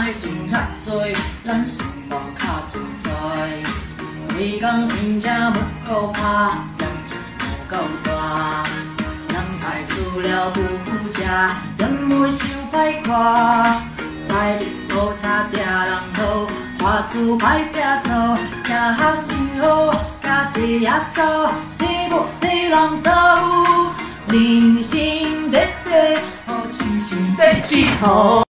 要想较多，咱生活较自在。每工用这木鼓拍，盐厝无够大。人才除了有苦食，因为受歹看。西日好差定人好，花厝歹摒扫，正合心好，甲西也高，西木地人走。人生短短，好亲像在佚佗。